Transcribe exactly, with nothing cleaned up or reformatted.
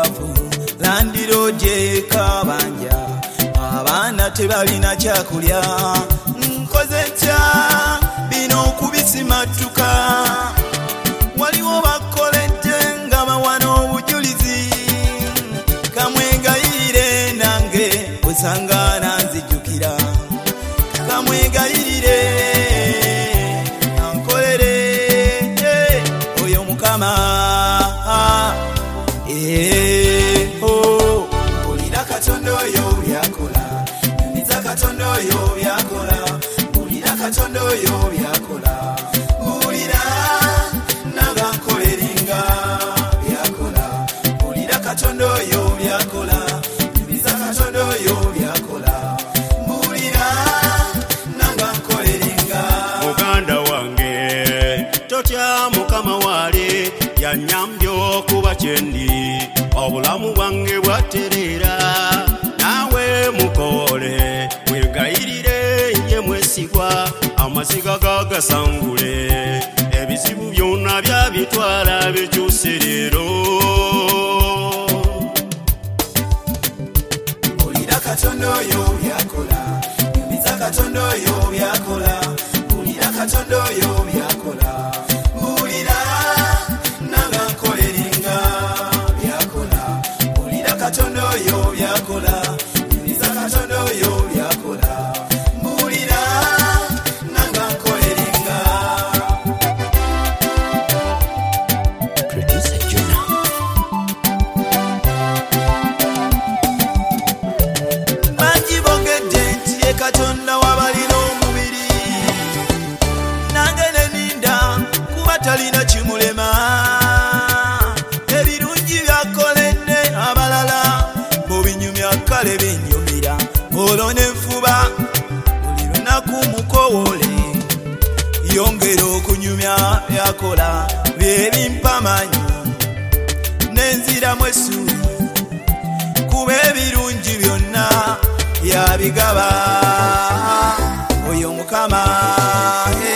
obuwafu landiroje kabanja abaana tebalina kyakulya nkoze ntya bino okubisimatuka waliwo bakoledde nga bawana obujulizi kamwegayirire nange osangana nzijukira kamwegayirire ankolere oyo mukama eh oh ulira katondo yo byakola niza katondo yo byakola ulira katondo yo byakola ulira naga nkoleringa byakola ulira katondo yo byakola niza katondo yo byakola ulira naga nkoleringa muganda wange totya mukama wali yanyambyo kuba kyendi obulamu bwange bwaterera nawe mukole wegayirire ye mwesigwa amasiga gagasangule ebizibu byonna byabitwala bikyuserero ulira katondo yo byakola biza katondo yo byakola ulira katondo yo byakola ulira naga nkoleringa byakola ulira katondo yo byakola biza katondo yo byakola ulira naga nkoleringa Producer Juna. bangibogedde nti ye katonda wabalina omubiri nange neninda kuba talina kimulema ebirungi byakoledde abalala mubinyumya kale binyumira olwo nenfuba buli lunaku mukowole yongera okunyumya byakola byebimpamanyi nenziramu essuubi kuba ebirungi byonna yabigaba oyo mukama